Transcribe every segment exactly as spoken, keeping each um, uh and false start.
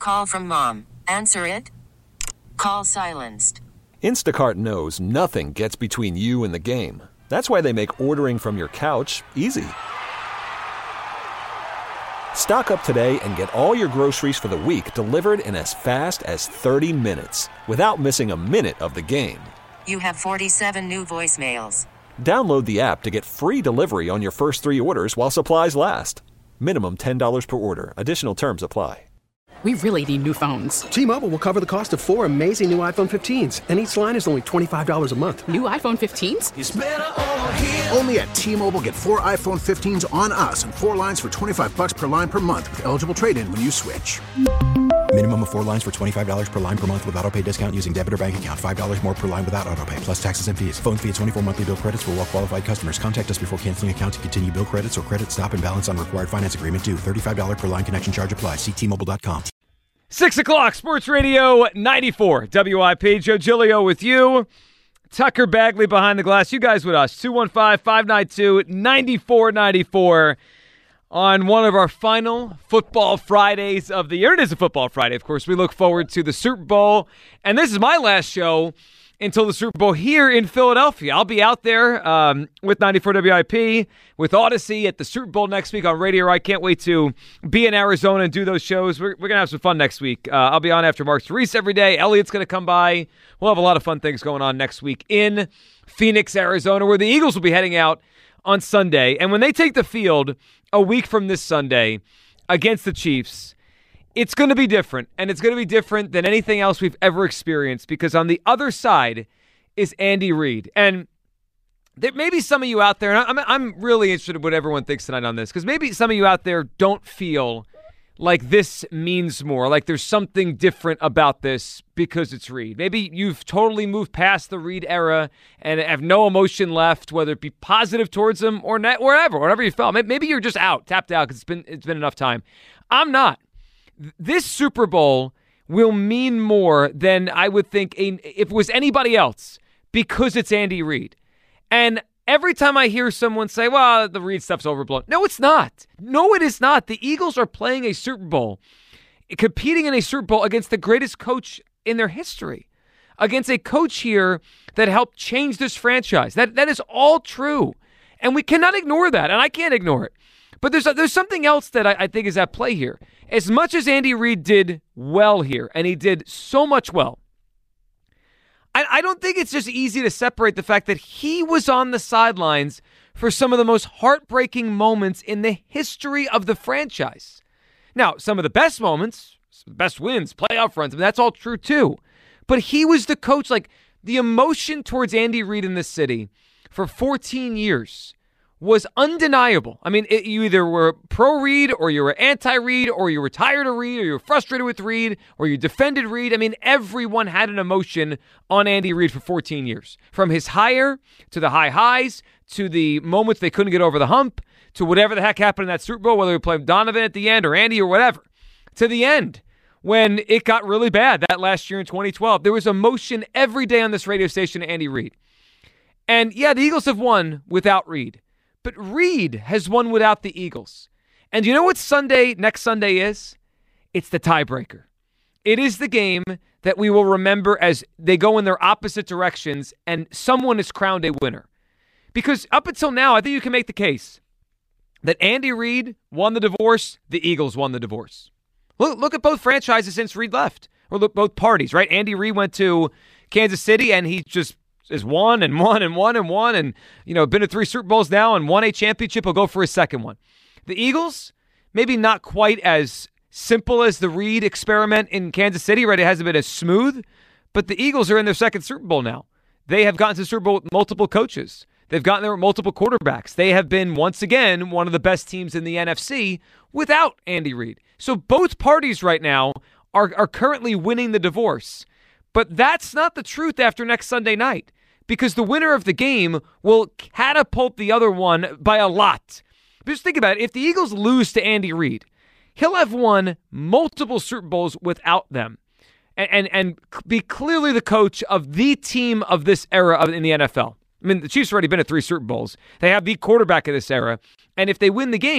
Call from mom. Answer it. Call silenced. Instacart knows nothing gets between you and the game. That's why they make ordering from your couch easy. Stock up today and get all your groceries for the week delivered in as fast as thirty minutes without missing a minute of the game. You have forty-seven new voicemails. Download the app to get free delivery on your first three orders while supplies last. Minimum ten dollars per order. Additional terms apply. We really need new phones. T-Mobile will cover the cost of four amazing new iPhone fifteens, and each line is only twenty-five dollars a month. New iPhone fifteens? It's better over here. Only at T-Mobile, get four iPhone fifteens on us and four lines for twenty-five bucks per line per month with eligible trade-in when you switch. Minimum of four lines for twenty-five dollars per line per month with autopay discount using debit or bank account. five dollars more per line without autopay, plus taxes and fees. Phone fee at twenty-four monthly bill credits for well-qualified customers. Contact us before canceling account to continue bill credits or credit stop and balance on required finance agreement due. thirty-five dollars per line connection charge applies. See T Mobile dot com. Six o'clock, Sports Radio ninety-four W I P. Joe Giglio with you. Tucker Bagley behind the glass. You guys with us. two one five, five nine two, nine four nine four on one of our final Football Fridays of the year. It is a Football Friday, of course. We look forward to the Super Bowl. And this is my last show until the Super Bowl here in Philadelphia. I'll be out there um, with ninety-four W I P, with Odyssey at the Super Bowl next week on Radio. I can't wait to be in Arizona and do those shows. We're, we're going to have some fun next week. Uh, I'll be on after Mark Reese every day. Elliot's going to come by. We'll have a lot of fun things going on next week in Phoenix, Arizona, where the Eagles will be heading out on Sunday. And when they take the field a week from this Sunday against the Chiefs, it's going to be different, and it's going to be different than anything else we've ever experienced, because on the other side is Andy Reid. And there may be some of you out there, and I'm, I'm really interested in what everyone thinks tonight on this, because maybe some of you out there don't feel like this means more, like there's something different about this because it's Reid. Maybe you've totally moved past the Reid era and have no emotion left, whether it be positive towards him or not, wherever, whatever you felt. Maybe you're just out, tapped out, because it's been it's been enough time. I'm not. This Super Bowl will mean more than I would think a, if it was anybody else, because it's Andy Reid. And every time I hear someone say, well, the Reid stuff's overblown. No, it's not. No, it is not. The Eagles are playing a Super Bowl, competing in a Super Bowl against the greatest coach in their history, against a coach here that helped change this franchise. That That is all true. And we cannot ignore that, and I can't ignore it. But there's there's something else that I, I think is at play here. As much as Andy Reid did well here, and he did so much well, I, I don't think it's just easy to separate the fact that he was on the sidelines for some of the most heartbreaking moments in the history of the franchise. Now, some of the best moments, best wins, playoff runs, I mean, that's all true too. But he was the coach. Like, the emotion towards Andy Reid in this city for fourteen years was undeniable. I mean, it, you either were pro-Reid, or you were anti-Reid, or you were tired of Reid, or you were frustrated with Reid, or you defended Reid. I mean, everyone had an emotion on Andy Reid for fourteen years. From his hire, to the high highs, to the moments they couldn't get over the hump, to whatever the heck happened in that Super Bowl, whether we played Donovan at the end, or Andy, or whatever. To the end, when it got really bad, that last year in twenty twelve. There was emotion every day on this radio station to Andy Reid. And yeah, the Eagles have won without Reid. But Reid has won without the Eagles. And you know what Sunday, next Sunday is? It's the tiebreaker. It is the game that we will remember as they go in their opposite directions and someone is crowned a winner. Because up until now, I think you can make the case that Andy Reid won the divorce, the Eagles won the divorce. Look, look at both franchises since Reid left. Or look, both parties, right? Andy Reid went to Kansas City and he just is won and won and won and won and, you know, been to three Super Bowls now and won a championship. He'll go for his second one. The Eagles, maybe not quite as simple as the Reid experiment in Kansas City, right? It hasn't been as smooth, but the Eagles are in their second Super Bowl now. They have gotten to the Super Bowl with multiple coaches. They've gotten there with multiple quarterbacks. They have been, once again, one of the best teams in the N F C without Andy Reid. So both parties right now are, are currently winning the divorce. But that's not the truth after next Sunday night, because the winner of the game will catapult the other one by a lot. Just think about it. If the Eagles lose to Andy Reid, he'll have won multiple Super Bowls without them and, and, and be clearly the coach of the team of this era of, in the N F L. I mean, the Chiefs have already been at three Super Bowls. They have the quarterback of this era. And if they win the game,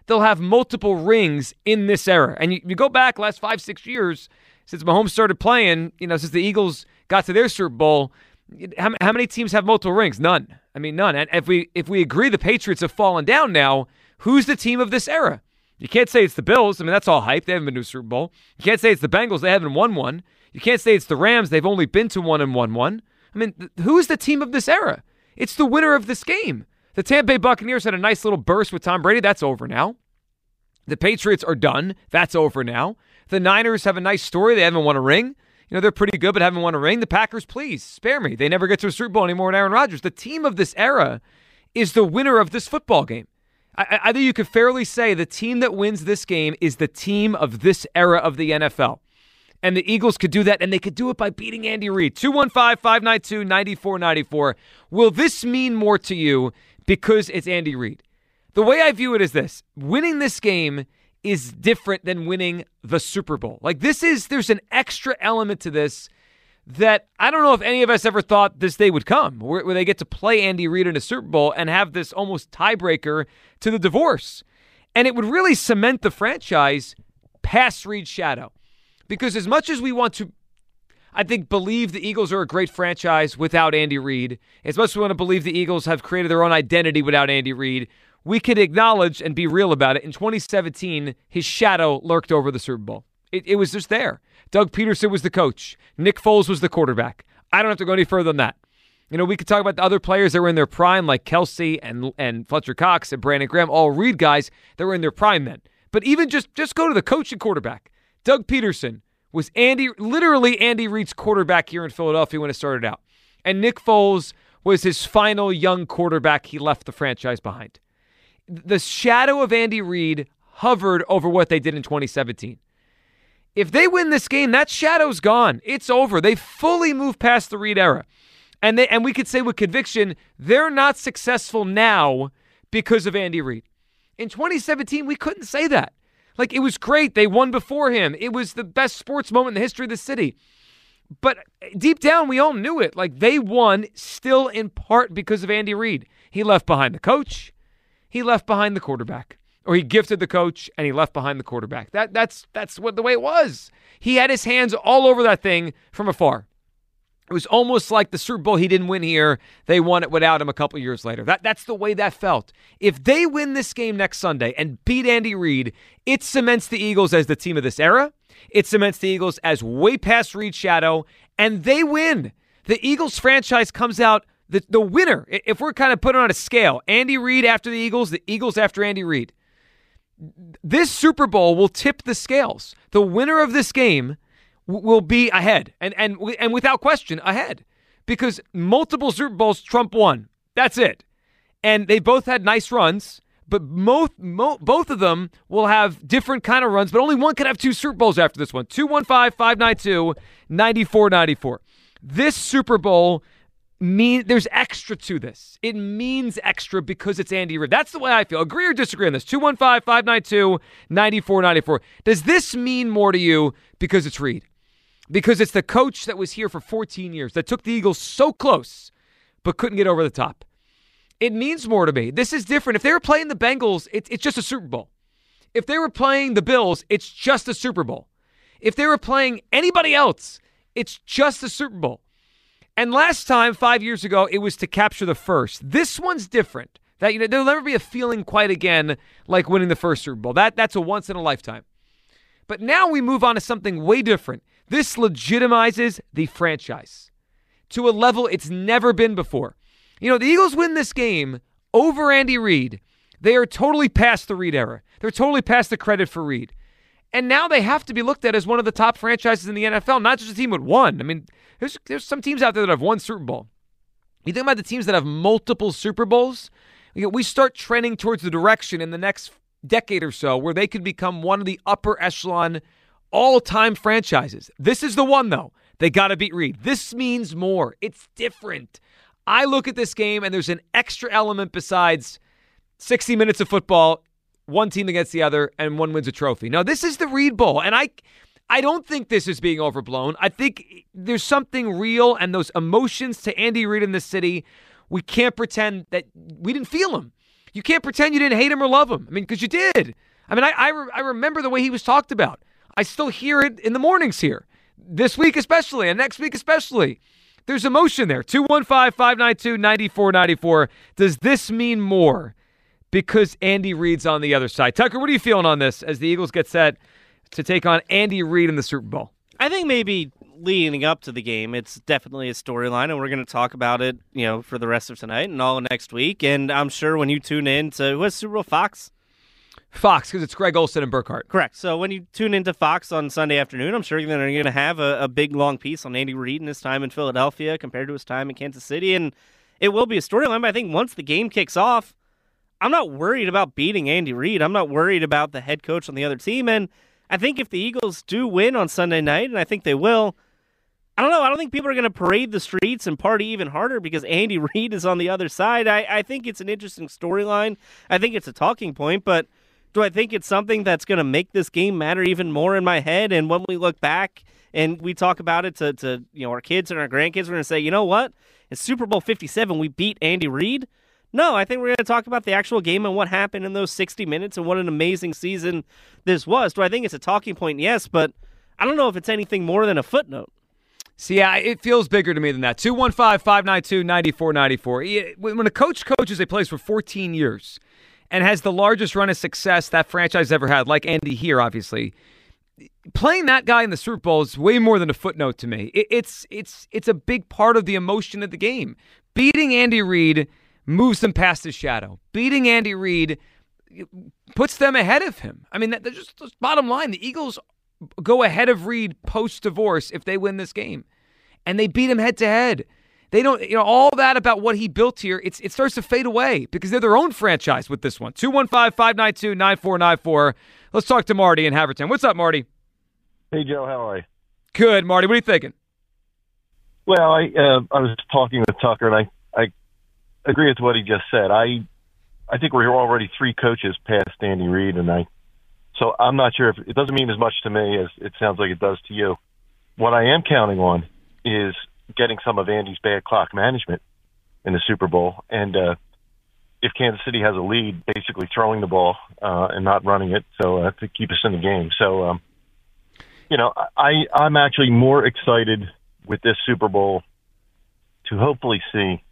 they'll have multiple rings in this era. And you, you go back last five, six years since Mahomes started playing, you know, since the Eagles got to their Super Bowl, how, how many teams have multiple rings? None. I mean, none. And if we if we agree the Patriots have fallen down now, who's the team of this era? You can't say it's the Bills. I mean, that's all hype. They haven't been to a Super Bowl. You can't say it's the Bengals. They haven't won one. You can't say it's the Rams. They've only been to one and won one. I mean, th- who's the team of this era? It's the winner of this game. The Tampa Bay Buccaneers had a nice little burst with Tom Brady. That's over now. The Patriots are done. That's over now. The Niners have a nice story. They haven't won a ring. You know, they're pretty good, but haven't won a ring. The Packers, please, spare me. They never get to a Super Bowl anymore with Aaron Rodgers. The team of this era is the winner of this football game. I, I think you could fairly say the team that wins this game is the team of this era of the N F L. And the Eagles could do that, and they could do it by beating Andy Reid. two one five, five nine two, nine four nine four. Will this mean more to you because it's Andy Reid? The way I view it is this. Winning this game is different than winning the Super Bowl. Like, this is, there's an extra element to this that I don't know if any of us ever thought this day would come, where, where they get to play Andy Reid in a Super Bowl and have this almost tiebreaker to the divorce. And it would really cement the franchise past Reid's shadow. Because as much as we want to, I think, believe the Eagles are a great franchise without Andy Reid, as much as we want to believe the Eagles have created their own identity without Andy Reid, we could acknowledge and be real about it. In twenty seventeen, his shadow lurked over the Super Bowl. It, it was just there. Doug Peterson was the coach. Nick Foles was the quarterback. I don't have to go any further than that. You know, we could talk about the other players that were in their prime, like Kelsey and and Fletcher Cox and Brandon Graham, all Reid guys that were in their prime then. But even just, just go to the coach and quarterback. Doug Peterson was Andy, literally Andy Reid's quarterback here in Philadelphia when it started out. And Nick Foles was his final young quarterback he left the franchise behind. The shadow of Andy Reid hovered over what they did in twenty seventeen. If they win this game, that shadow's gone. It's over. They fully moved past the Reid era. And they, and we could say with conviction, they're not successful now because of Andy Reid. In twenty seventeen, we couldn't say that. Like, it was great. They won before him. It was the best sports moment in the history of the city. But deep down, we all knew it. Like, they won still in part because of Andy Reid. He left behind the coach. He left behind the quarterback. Or he gifted the coach and he left behind the quarterback. That that's that's what the way it was. He had his hands all over that thing from afar. It was almost like the Super Bowl he didn't win here. They won it without him a couple years later. That that's the way that felt. If they win this game next Sunday and beat Andy Reid, it cements the Eagles as the team of this era. It cements the Eagles as way past Reid's shadow, and they win. The Eagles franchise comes out the the winner. If we're kind of putting on a scale, Andy Reid after the Eagles, the Eagles after Andy Reid. This Super Bowl will tip the scales. The winner of this game w- will be ahead, and and and without question ahead, because multiple Super Bowls Trump won. That's it, and they both had nice runs, but both mo- both of them will have different kind of runs. But only one could have two Super Bowls after this one. two one five, five nine two, nine four nine four. This Super Bowl mean there's extra to this. It means extra because it's Andy Reid. That's the way I feel. Agree or disagree on this? two one five, five nine two, nine four nine four. Does this mean more to you because it's Reid? Because it's the coach that was here for fourteen years, that took the Eagles so close, but couldn't get over the top. It means more to me. This is different. If they were playing the Bengals, it, it's just a Super Bowl. If they were playing the Bills, it's just a Super Bowl. If they were playing anybody else, it's just a Super Bowl. And last time, five years ago, it was to capture the first. This one's different. That, you know, there'll never be a feeling quite again like winning the first Super Bowl. That that's a once in a lifetime. But now we move on to something way different. This legitimizes the franchise to a level it's never been before. You know, the Eagles win this game over Andy Reid. They are totally past the Reid era. They're totally past the credit for Reid. And now they have to be looked at as one of the top franchises in the N F L, not just a team with one. I mean, there's there's some teams out there that have one Super Bowl. You think about the teams that have multiple Super Bowls, you know, we start trending towards the direction in the next decade or so where they could become one of the upper echelon all-time franchises. This is the one, though. They got to beat Reid. This means more. It's different. I look at this game, and there's an extra element besides sixty minutes of football, one team against the other, and one wins a trophy. Now, this is the Reid Bowl, and I I don't think this is being overblown. I think there's something real, and those emotions to Andy Reid in this city, we can't pretend that we didn't feel them. You can't pretend you didn't hate him or love him. I mean, because you did. I mean, I I, re- I remember the way he was talked about. I still hear it in the mornings here. This week especially, and next week especially. There's emotion there. two one five, five nine two, nine four nine four. Does this mean more because Andy Reid's on the other side? Tucker, what are you feeling on this as the Eagles get set to take on Andy Reid in the Super Bowl? I think maybe leading up to the game, it's definitely a storyline, and we're going to talk about it, you know, for the rest of tonight and all next week. And I'm sure when you tune in to what's Super Bowl, Fox? Fox, because it's Greg Olsen and Burkhardt. Correct. So when you tune into Fox on Sunday afternoon, I'm sure they're going to have a, a big, long piece on Andy Reid and his time in Philadelphia compared to his time in Kansas City. And it will be a storyline, but I think once the game kicks off, I'm not worried about beating Andy Reid. I'm not worried about the head coach on the other team. And I think if the Eagles do win on Sunday night, and I think they will, I don't know. I don't think people are going to parade the streets and party even harder because Andy Reid is on the other side. I, I think it's an interesting storyline. I think it's a talking point, but do I think it's something that's going to make this game matter even more in my head? And when we look back and we talk about it to, to you know our kids and our grandkids, we're going to say, you know what? In Super Bowl fifty-seven, we beat Andy Reid. No, I think we're going to talk about the actual game and what happened in those sixty minutes and what an amazing season this was. Do I think it's a talking point? Yes, but I don't know if it's anything more than a footnote. See, yeah, it feels bigger to me than that. two one five, five nine two, nine four nine four. When a coach coaches a place for fourteen years and has the largest run of success that franchise ever had, like Andy here, obviously, playing that guy in the Super Bowl is way more than a footnote to me. It's it's it's a big part of the emotion of the game. Beating Andy Reid moves them past his shadow. Beating Andy Reid puts them ahead of him. I mean, that, that's just that's bottom line. The Eagles go ahead of Reid post-divorce if they win this game. And they beat him head-to-head. They don't, you know, all that about what he built here, it's, it starts to fade away because they're their own franchise with this one. two one five, five nine two, nine four nine four. Let's talk to Marty in Havertown. What's up, Marty? Hey, Joe. How are you? Good, Marty. What are you thinking? Well, I uh, I was talking with Tucker, and I, I agree with what he just said. I I think we're already three coaches past Andy Reid, and I so I'm not sure if it doesn't mean as much to me as it sounds like it does to you. What I am counting on is getting some of Andy's bad clock management in the Super Bowl, and uh, if Kansas City has a lead, basically throwing the ball uh, and not running it, so uh, to keep us in the game. So, um, you know, I I'm actually more excited with this Super Bowl to hopefully see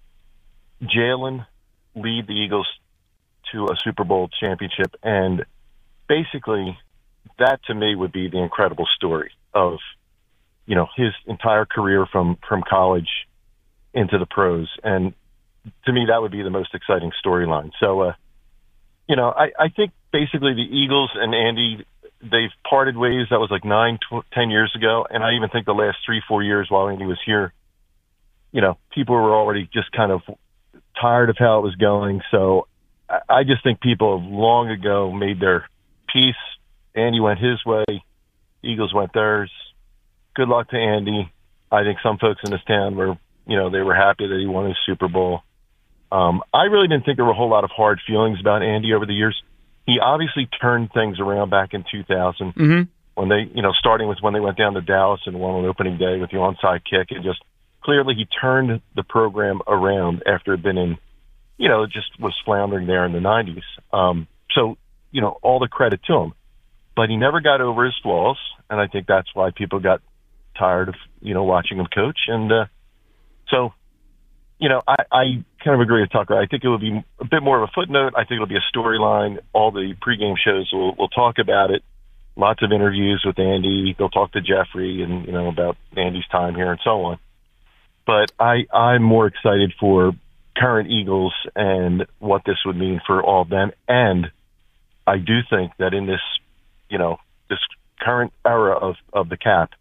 Jalen lead the Eagles to a Super Bowl championship, and basically that to me would be the incredible story of, you know, his entire career from, from college into the pros. And to me, that would be the most exciting storyline. So, uh, you know, I, I think basically the Eagles and Andy, they've parted ways. That was like nine, tw- ten years ago. And I even think the last three, four years while Andy was here, you know, people were already just kind of tired of how it was going. So I, I just think people have long ago made their peace. Andy went his way. Eagles went theirs. Good luck to Andy. I think some folks in this town were, you know, they were happy that he won his Super Bowl. Um, I really didn't think there were a whole lot of hard feelings about Andy over the years. He obviously turned things around back in two thousand mm-hmm. when they, you know, starting with when they went down to Dallas and won on opening day with the onside kick, and just clearly he turned the program around after it had been in, you know, just was floundering there in the nineties. Um, so, you know, all the credit to him. But he never got over his flaws, and I think that's why people got tired of, you know, watching him coach. And uh, so, you know, I, I kind of agree with Tucker. I think it would be a bit more of a footnote. I think it'll be a storyline. All the pregame shows will will talk about it. Lots of interviews with Andy. They'll talk to Jeffrey and, you know, about Andy's time here and so on. But I, I'm more excited for current Eagles and what this would mean for all of them. And I do think that in this, you know, this current era of, of the cap,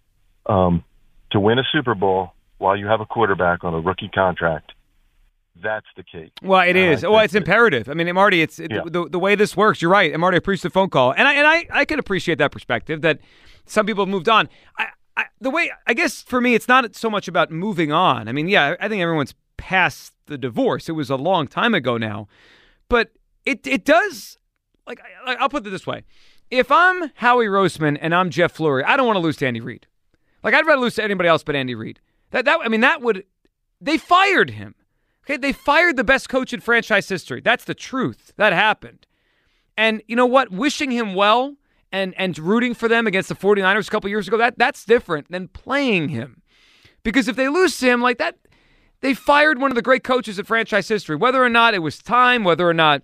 um, to win a Super Bowl while you have a quarterback on a rookie contract, that's the key. Well, it is. Well, it's imperative. I mean, Marty, it's it, yeah. the, the way this works. You're right. And Marty, I appreciate the phone call. And I and I, I can appreciate that perspective that some people have moved on. I, I, the way, I guess for me, it's not so much about moving on. I mean, yeah, I think everyone's past the divorce. It was a long time ago now. But it it does, like, I, I'll put it this way. If I'm Howie Roseman and I'm Jeff Lurie, I don't want to lose to Andy Reid. Like, I'd rather lose to anybody else but Andy Reid. That that I mean, that would, they fired him. Okay, they fired the best coach in franchise history. That's the truth. That happened. And you know what? Wishing him well and, and rooting for them against the 49ers a couple years ago, that that's different than playing him. Because if they lose to him like that, they fired one of the great coaches in franchise history. Whether or not it was time, whether or not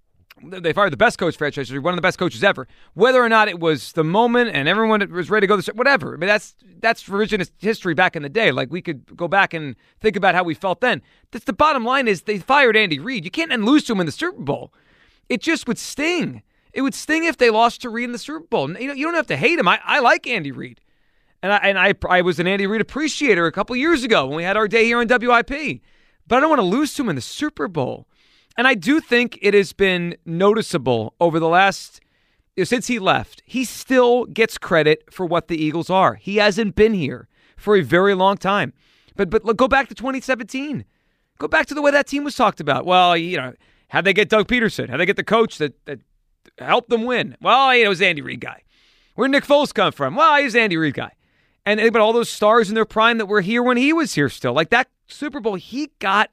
they fired the best coach in franchise history, one of the best coaches ever. Whether or not it was the moment and everyone was ready to go, this, whatever. I mean, that's that's revisionist history back in the day. Like, we could go back and think about how we felt then. That's the bottom line is they fired Andy Reid. You can't then lose to him in the Super Bowl. It just would sting. It would sting if they lost to Reid in the Super Bowl. You know, you don't have to hate him. I, I like Andy Reid. And I and I I was an Andy Reid appreciator a couple years ago when we had our day here on W I P. But I don't want to lose to him in the Super Bowl. And I do think it has been noticeable over the last, since he left, he still gets credit for what the Eagles are. He hasn't been here for a very long time. But but go back to twenty seventeen. Go back to the way that team was talked about. Well, you know, how'd they get Doug Peterson? How'd they get the coach that, that helped them win? Well, you know, it was Andy Reid guy. Where'd Nick Foles come from? Well, he's Andy Reid guy. And but all those stars in their prime that were here when he was here still. Like that Super Bowl, he got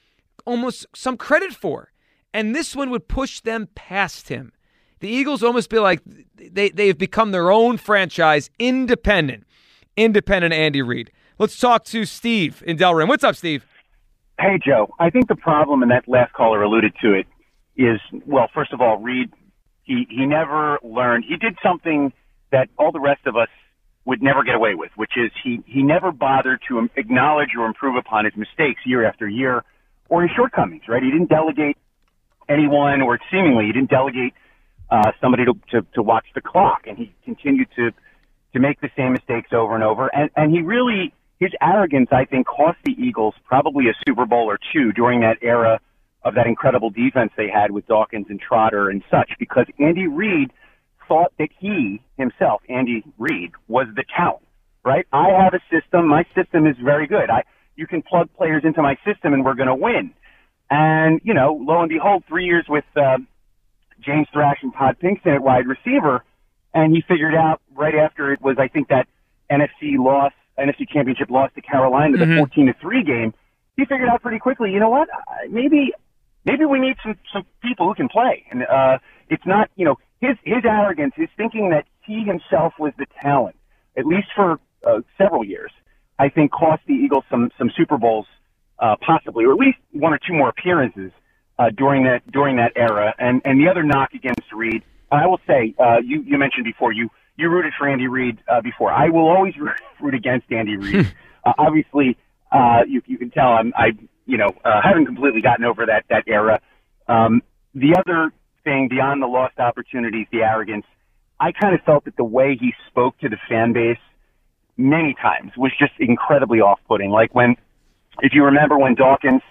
almost some credit for. And this one would push them past him. The Eagles almost be like they, they've become their own franchise, independent. Independent Andy Reid. Let's talk to Steve in Delran. What's up, Steve? Hey, Joe. I think the problem, and that last caller alluded to it, is, well, first of all, Reid, he, he never learned. He did something that all the rest of us would never get away with, which is he, he never bothered to acknowledge or improve upon his mistakes year after year or his shortcomings, right? He didn't delegate anyone, or seemingly he didn't delegate uh, somebody to, to, to watch the clock, and he continued to, to make the same mistakes over and over. And, and he really, his arrogance, I think, cost the Eagles probably a Super Bowl or two during that era of that incredible defense they had with Dawkins and Trotter and such, because Andy Reid thought that he himself, Andy Reid, was the talent, right? I have a system. My system is very good. I, you can plug players into my system and we're going to win. And, you know, lo and behold, three years with uh, James Thrash and Todd Pinkston at wide receiver, and he figured out right after it was, I think, that N F C loss, N F C Championship loss to Carolina, the fourteen to three game, he figured out pretty quickly, you know what, maybe maybe we need some, some people who can play. And uh, it's not, you know, his, his arrogance, his thinking that he himself was the talent, at least for uh, several years, I think cost the Eagles some, some Super Bowls, uh, possibly, or at least one or two more appearances uh, during that during that era. And, and the other knock against Reid, I will say, uh, you, you mentioned before, you, you rooted for Andy Reid uh, before. I will always root against Andy Reid. uh, obviously, uh, you, you can tell I'm, I, you know, uh, haven't completely gotten over that, that era. Um, the other thing beyond the lost opportunities, the arrogance, I kind of felt that the way he spoke to the fan base many times was just incredibly off-putting. Like when, if you remember when Dawkins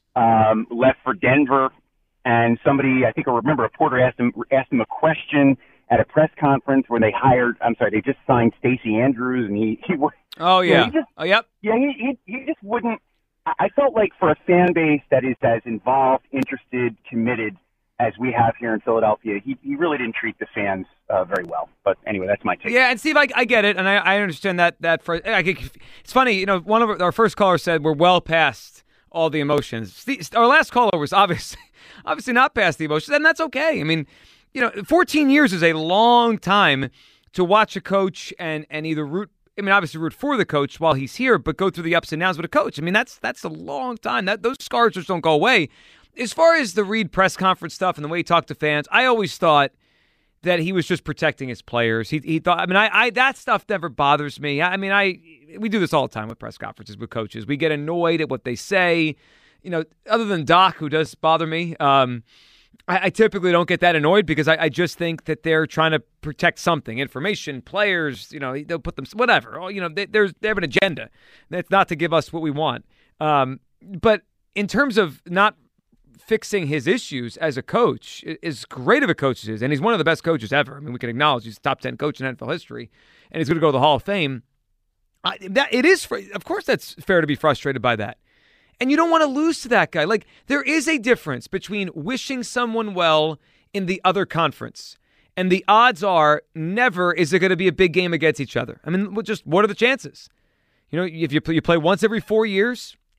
um, left for Denver, and somebody, I think I remember, a reporter asked him asked him a question at a press conference where they hired, I'm sorry, they just signed Stacey Andrews, and he, he oh yeah, you know, he just, oh yep, yeah, he, he he just wouldn't. I felt like for a fan base that is as involved, interested, committed as we have here in Philadelphia, he he really didn't treat the fans uh, very well. But anyway, that's my take. Yeah, and Steve, I, I get it, and I, I understand that that for I, it's funny, you know, one of our, our first callers said we're well past all the emotions. Steve, our last caller was obviously obviously not past the emotions, and that's okay. I mean, you know, fourteen years is a long time to watch a coach and and either root. I mean, obviously root for the coach while he's here, but go through the ups and downs with a coach. I mean, that's that's a long time. That those scars just don't go away. As far as the Reid press conference stuff and the way he talked to fans, I always thought that he was just protecting his players. He he thought. I mean, I, I that stuff never bothers me. I, I mean, I we do this all the time with press conferences with coaches. We get annoyed at what they say. You know, other than Doc, who does bother me. Um, I, I typically don't get that annoyed because I, I just think that they're trying to protect something, information, players. You know, they'll put them whatever. You know, they, there's they have an agenda. That's not to give us what we want. Um, but in terms of not fixing his issues as a coach, as great of a coach as he is, and he's one of the best coaches ever. I mean, we can acknowledge he's a top ten coach in N F L history, and he's going to go to the Hall of Fame. I, that it is, of course, that's fair to be frustrated by that. And you don't want to lose to that guy. Like, there is a difference between wishing someone well in the other conference, and the odds are never is it going to be a big game against each other. I mean, just what are the chances? You know, if you play, you play once every four years,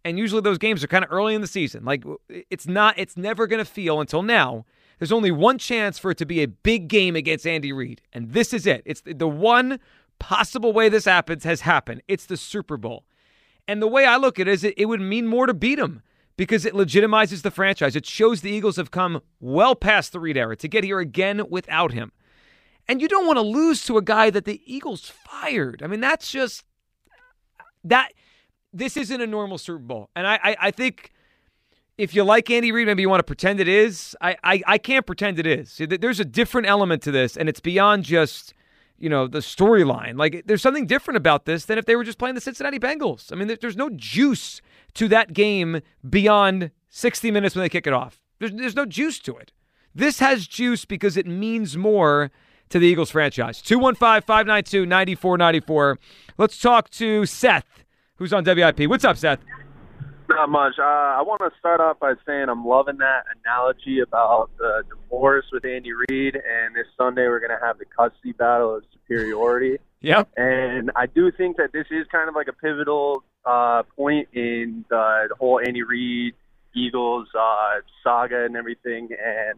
And usually those games are kind of early in the season. Like, it's not, it's never going to feel until now. There's only one chance for it to be a big game against Andy Reid. And this is it. It's the one possible way this happens has happened. It's the Super Bowl. And the way I look at it is it, it would mean more to beat him because it legitimizes the franchise. It shows the Eagles have come well past the Reid era to get here again without him. And you don't want to lose to a guy that the Eagles fired. I mean, that's just that. This isn't a normal Super Bowl. And I, I, I think if you like Andy Reid, maybe you want to pretend it is. I, I, I can't pretend it is. There's a different element to this, and it's beyond just, you know, the storyline. Like, there's something different about this than if they were just playing the Cincinnati Bengals. I mean, there's no juice to that game beyond sixty minutes when they kick it off. There's, there's no juice to it. This has juice because it means more to the Eagles franchise. two one five, five nine two, nine four nine four. Let's talk to Seth, who's on W I P. What's up, Seth? Not much. Uh, I want to start off by saying I'm loving that analogy about the divorce with Andy Reid, and this Sunday we're going to have the custody battle of superiority. Yep. And I do think that this is kind of like a pivotal uh, point in the, the whole Andy Reid Eagles uh, saga and everything. And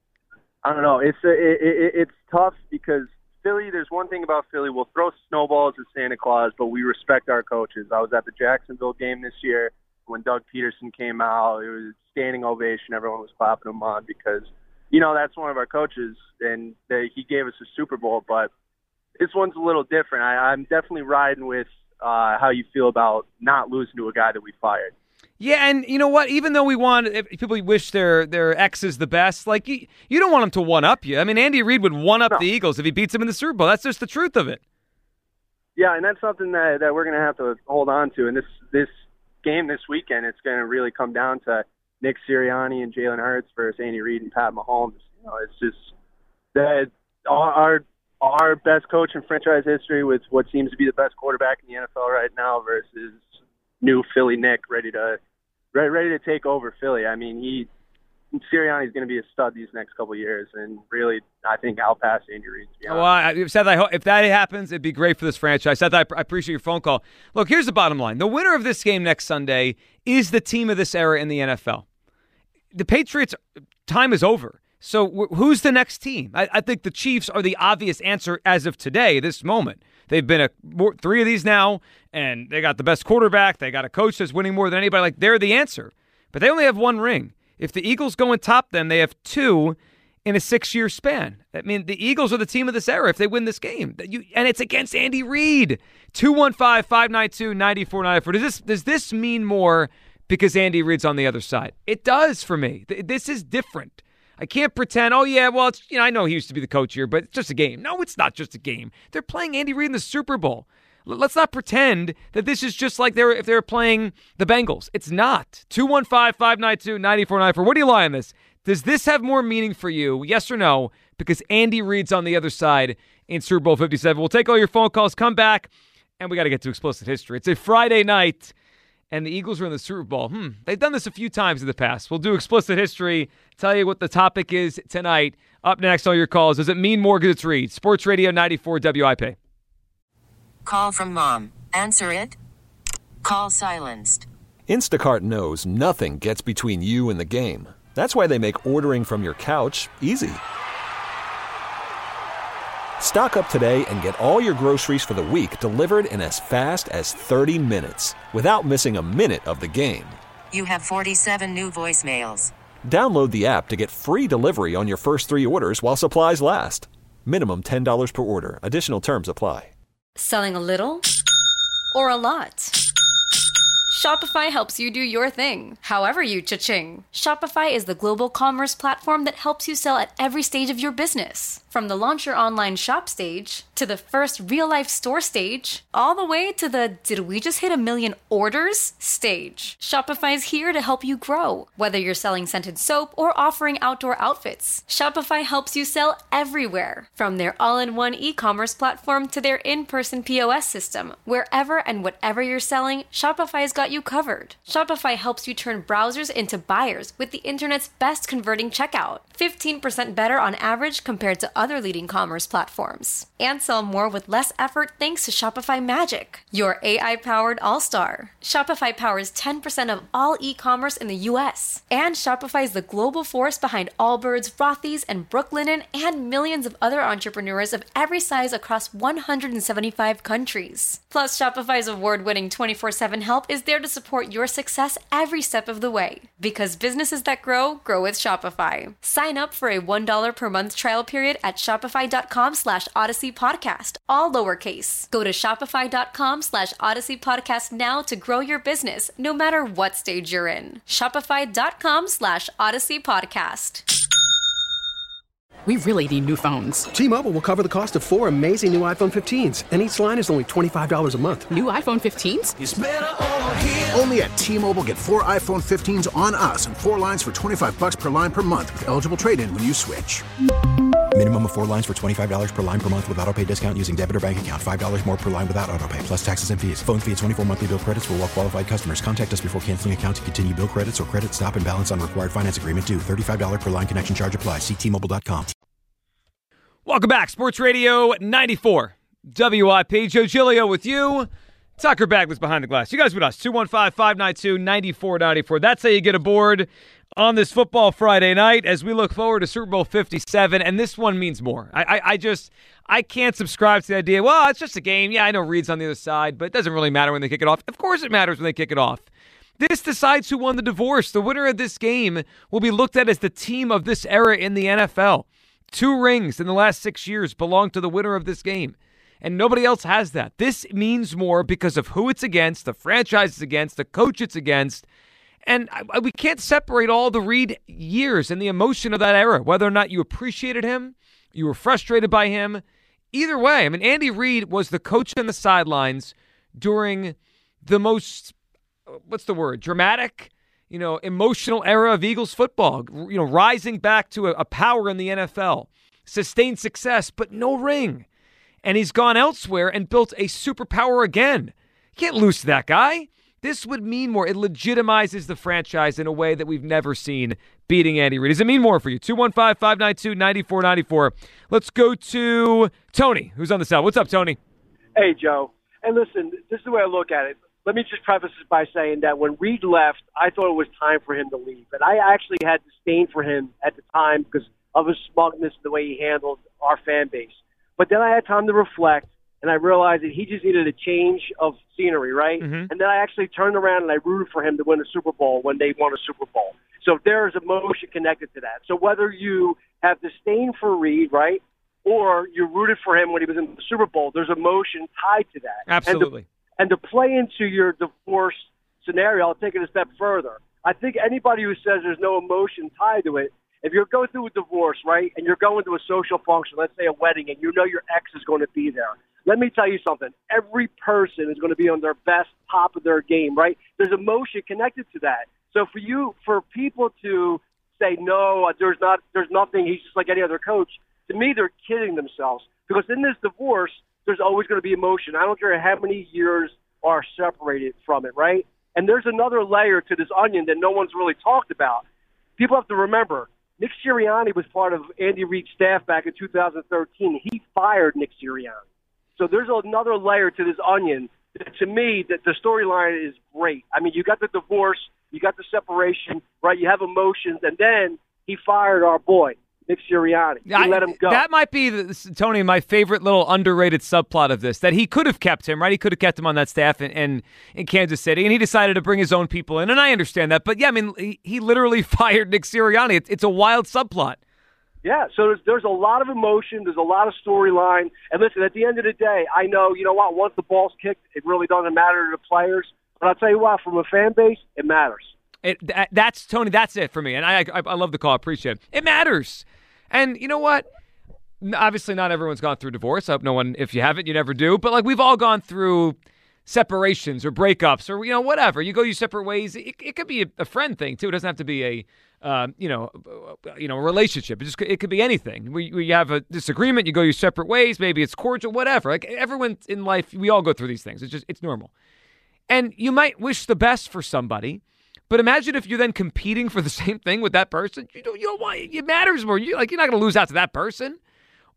I don't know. It's a, it, it, it's tough because Philly, there's one thing about Philly. We'll throw snowballs at Santa Claus, but we respect our coaches. I was at the Jacksonville game this year. When Doug Peterson came out, it was a standing ovation. Everyone was clapping him on because, you know, that's one of our coaches, and they, he gave us a Super Bowl. But this one's a little different. I, I'm definitely riding with uh, how you feel about not losing to a guy that we fired. Yeah, and you know what? Even though we want, if people wish their their ex is the best, like you, you don't want him to one up you. I mean, Andy Reid would one up no. the Eagles if he beats them in the Super Bowl. That's just the truth of it. Yeah, and that's something that that we're going to have to hold on to. And this this. game this weekend, it's going to really come down to Nick Sirianni and Jalen Hurts versus Andy Reid and Pat Mahomes. You know, it's just that our our best coach in franchise history with what seems to be the best quarterback in the N F L right now versus new Philly Nick ready to ready, ready to take over Philly. I mean, he Sirianni's going to be a stud these next couple of years, and really, I think I'll pass Andy Reid. Well, I, Seth, I hope if that happens, it'd be great for this franchise. Seth, I, I appreciate your phone call. Look, here's the bottom line: the winner of this game next Sunday is the team of this era in the N F L. The Patriots' time is over. So, wh- who's the next team? I, I think the Chiefs are the obvious answer as of today, this moment. They've been a more, three of these now, and they got the best quarterback. They got a coach that's winning more than anybody. Like, they're the answer, but they only have one ring. If the Eagles go and top them, they have two in a six-year span. I mean, the Eagles are the team of this era if they win this game. You, and it's against Andy Reid. two one five, five nine two, nine four nine four. Does this, does this mean more because Andy Reid's on the other side? It does for me. This is different. I can't pretend, oh, yeah, well, it's, you know, I know he used to be the coach here, but it's just a game. No, it's not just a game. They're playing Andy Reid in the Super Bowl. Let's not pretend that this is just like they're if they're playing the Bengals. It's not. two one five, five nine two, nine four nine four. What do you lie on this? Does this have more meaning for you, yes or no, because Andy Reid's on the other side in Super Bowl fifty-seven? We'll take all your phone calls, come back, and we got to get to explicit history. It's a Friday night, and the Eagles are in the Super Bowl. Hmm, they've done this a few times in the past. We'll do explicit history, tell you what the topic is tonight. Up next, all your calls. Does it mean more because it's Reid? Sports Radio ninety-four W I P. Call from mom. Answer it. Call silenced. Instacart knows nothing gets between you and the game. That's why they make ordering from your couch easy. Stock up today and get all your groceries for the week delivered in as fast as thirty minutes without missing a minute of the game. You have forty-seven new voicemails. Download the app to get free delivery on your first three orders while supplies last. Minimum ten dollars per order. Additional terms apply. Selling a little or a lot? Shopify helps you do your thing, however you cha-ching. Shopify is the global commerce platform that helps you sell at every stage of your business. From the launch your online shop stage, to the first real-life store stage, all the way to the did we just hit a million orders stage. Shopify's here to help you grow. Whether you're selling scented soap or offering outdoor outfits, Shopify helps you sell everywhere. From their all-in-one e-commerce platform to their in-person P O S system. Wherever and whatever you're selling, Shopify's got you covered. Shopify helps you turn browsers into buyers with the internet's best converting checkout. fifteen percent better on average compared to other leading commerce platforms. And sell more with less effort thanks to Shopify Magic, your A I-powered all-star. Shopify powers ten percent of all e-commerce in the U S. And Shopify is the global force behind Allbirds, Rothy's, and Brooklinen, and millions of other entrepreneurs of every size across one hundred seventy-five countries. Plus, Shopify's award-winning twenty-four seven help is there to support your success every step of the way. Because businesses that grow, grow with Shopify. Sign up for a one dollar per month trial period at shopify.com slash Odyssey Podcast, all lowercase. Go to shopify.com slash Odyssey Podcast now to grow your business, no matter what stage you're in. Shopify.com slash Odyssey Podcast. We really need new phones. T-Mobile will cover the cost of four amazing new iPhone fifteens, and each line is only twenty-five dollars a month. New iPhone fifteens? It's better over here. Only at T-Mobile, get four iPhone fifteens on us and four lines for twenty-five bucks per line per month with eligible trade-in when you switch. Minimum of four lines for twenty-five dollars per line per month with autopay discount using debit or bank account. five dollars more per line without autopay, plus taxes and fees. Phone fee at twenty-four monthly bill credits for well-qualified customers. Contact us before canceling account to continue bill credits or credit stop and balance on required finance agreement due. thirty-five dollars per line connection charge applies. See T Mobile dot com. Welcome back. Sports Radio ninety-four. W I P. Joe Giglio with you. Tucker Bagley's behind the glass. You guys with us. two one five, five nine two, nine four nine four. That's how you get aboard on this football Friday night as we look forward to Super Bowl fifty-seven. And this one means more. I, I, I just, I can't subscribe to the idea, well, it's just a game. Yeah, I know Reed's on the other side, but it doesn't really matter when they kick it off. Of course it matters when they kick it off. This decides who won the divorce. The winner of this game will be looked at as the team of this era in the N F L. Two rings in the last six years belong to the winner of this game. And nobody else has that. This means more because of who it's against, the franchise it's against, the coach it's against. And I, I, we can't separate all the Reed years and the emotion of that era, whether or not you appreciated him, you were frustrated by him. Either way, I mean, Andy Reid was the coach on the sidelines during the most, what's the word, dramatic, you know, emotional era of Eagles football, you know, rising back to a, a power in the N F L, sustained success, but no ring. And he's gone elsewhere and built a superpower again. You can't lose to that guy. This would mean more. It legitimizes the franchise in a way that we've never seen beating Andy Reid. Does it mean more for you? two one five, five nine two, nine four nine four. Let's go to Tony, who's on the cell. What's up, Tony? Hey, Joe. And listen, this is the way I look at it. Let me just preface this by saying that when Reid left, I thought it was time for him to leave. And I actually had disdain for him at the time because of his smugness and the way he handled our fan base. But then I had time to reflect, and I realized that he just needed a change of scenery, right? Mm-hmm. And then I actually turned around and I rooted for him to win a Super Bowl when they won a Super Bowl. So there is emotion connected to that. So whether you have disdain for Reid, right, or you rooted for him when he was in the Super Bowl, there's emotion tied to that. Absolutely. And to, and to play into your divorce scenario, I'll take it a step further. I think anybody who says there's no emotion tied to it, if you're going through a divorce, right, and you're going to a social function, let's say a wedding, and you know your ex is going to be there, let me tell you something. Every person is going to be on their best, top of their game, right? There's emotion connected to that. So for you, for people to say, no, there's not, there's nothing, he's just like any other coach, to me, they're kidding themselves. Because in this divorce, there's always going to be emotion. I don't care how many years are separated from it, right? And there's another layer to this onion that no one's really talked about. People have to remember, Nick Sirianni was part of Andy Reid's staff back in two thousand thirteen. He fired Nick Sirianni. So there's another layer to this onion. To me, that the storyline is great. I mean, you got the divorce, you got the separation, right? You have emotions, and then he fired our boy, Nick Sirianni. He I, let him go. That might be, the, Tony, my favorite little underrated subplot of this, that he could have kept him, right? He could have kept him on that staff in, in, in Kansas City, and he decided to bring his own people in, and I understand that. But, yeah, I mean, he, he literally fired Nick Sirianni. It's, it's a wild subplot. Yeah, so there's, there's a lot of emotion. There's a lot of storyline. And listen, at the end of the day, I know, you know what, once the ball's kicked, it really doesn't matter to the players. But I'll tell you what, from a fan base, it matters. It, that, that's, Tony, that's it for me. And I, I, I love the call. I appreciate it. It matters. And you know what? Obviously, not everyone's gone through divorce. I hope no one, if you haven't, you never do. But, like, we've all gone through separations or breakups or, you know, whatever. You go your separate ways. It, it could be a, a friend thing, too. It doesn't have to be a, uh, you know, you know, a relationship. It just it could be anything. We, we have a disagreement. You go your separate ways. Maybe it's cordial, whatever. Like, everyone in life, we all go through these things. It's just, it's normal. And you might wish the best for somebody. But imagine if you're then competing for the same thing with that person. You don't, you don't want, it matters more. You like you're not going to lose out to that person.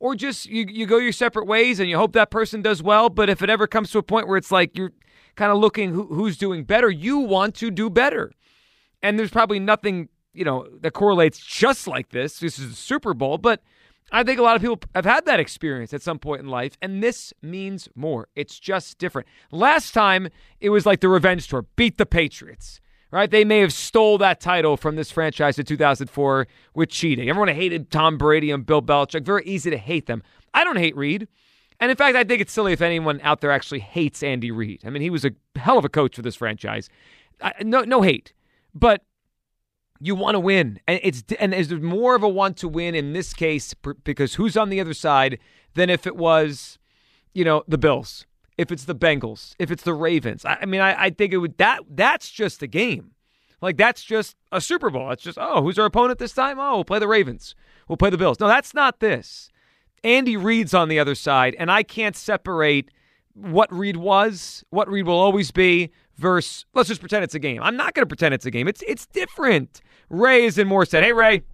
or just you, you go your separate ways and you hope that person does well. But if it ever comes to a point where it's like you're kind of looking who, who's doing better, you want to do better. And there's probably nothing, you know, that correlates just like this. This is the Super Bowl, but I think a lot of people have had that experience at some point in life, and this means more. It's just different. Last time, it was like the revenge tour, beat the Patriots, right? They may have stole that title from this franchise in two thousand four with cheating. Everyone hated Tom Brady and Bill Belichick. Very easy to hate them. I don't hate Reid. And in fact, I think it's silly if anyone out there actually hates Andy Reid. I mean, he was a hell of a coach for this franchise. I, no, no hate. But you want to win, and it's and there's more of a want to win in this case because who's on the other side than if it was, you know, the Bills, if it's the Bengals, if it's the Ravens. I, I mean, I, I think it would that that's just a game, like that's just a Super Bowl. It's just oh, who's our opponent this time? Oh, we'll play the Ravens. We'll play the Bills. No, that's not this. Andy Reid's on the other side, and I can't separate what Reid was, what Reid will always be, versus let's just pretend it's a game. I'm not going to pretend it's a game. It's it's different. Ray is in Moorstead. Hey, Ray.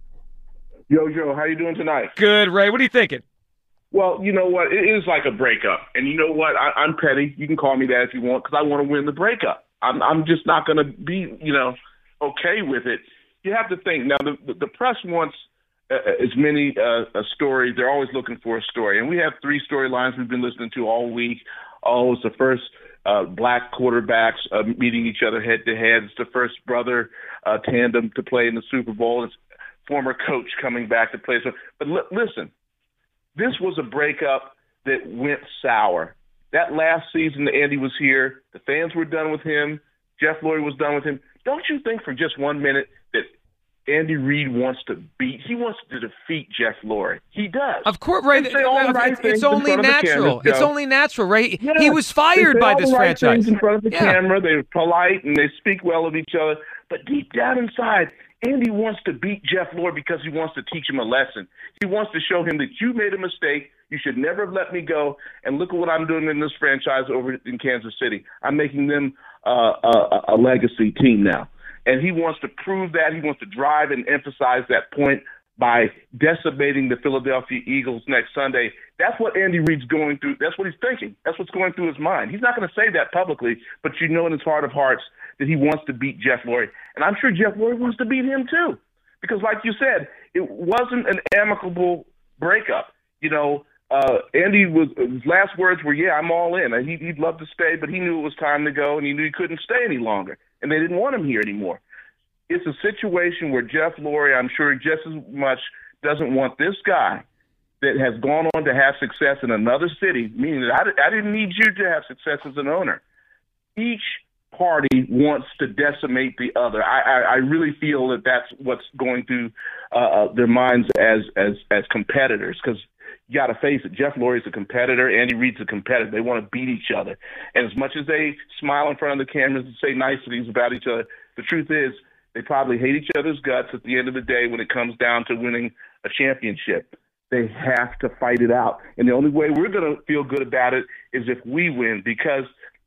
Yo, Joe, how you doing tonight? Good, Ray. What are you thinking? Well, you know what? It is like a breakup. And you know what? I, I'm petty. You can call me that if you want because I want to win the breakup. I'm, I'm just not going to be, you know, okay with it. You have to think. Now, the, the, the press wants uh, as many uh, uh, stories. They're always looking for a story. And we have three storylines we've been listening to all week. Oh, it's the first uh, black quarterbacks uh, meeting each other head-to-head. It's the first brother uh, tandem to play in the Super Bowl. It's former coach coming back to play. So, but li- listen, this was a breakup that went sour. That last season that Andy was here, the fans were done with him. Jeff Lurie was done with him. Don't you think for just one minute that Andy Reid wants to beat, he wants to defeat Jeff Lurie. He does. Of course, right. It, right it's, it's only natural. It's only natural, right? Yeah. He was fired by this right franchise. In front of the yeah. camera, they're polite and they speak well of each other. But deep down inside, Andy wants to beat Jeff Lurie because he wants to teach him a lesson. He wants to show him that you made a mistake. You should never have let me go. And look at what I'm doing in this franchise over in Kansas City. I'm making them uh, a, a legacy team now. And he wants to prove that. He wants to drive and emphasize that point by decimating the Philadelphia Eagles next Sunday. That's what Andy Reid's going through. That's what he's thinking. That's what's going through his mind. He's not going to say that publicly, but you know in his heart of hearts that he wants to beat Jeff Lurie. And I'm sure Jeff Lurie wants to beat him too. Because like you said, it wasn't an amicable breakup. You know, uh, Andy was, his last words were, yeah, I'm all in. He, he'd love to stay, but he knew it was time to go, and he knew he couldn't stay any longer. And they didn't want him here anymore. It's a situation where Jeff Lurie, I'm sure just as much doesn't want this guy that has gone on to have success in another city, meaning that I, I didn't need you to have success as an owner. Each party wants to decimate the other. I, I, I really feel that that's what's going through uh, their minds as as as competitors, because you got to face it. Jeff Lurie's a competitor. Andy Reid's a competitor. They want to beat each other. And as much as they smile in front of the cameras and say niceties about each other, the truth is they probably hate each other's guts at the end of the day when it comes down to winning a championship. They have to fight it out. And the only way we're going to feel good about it is if we win, because,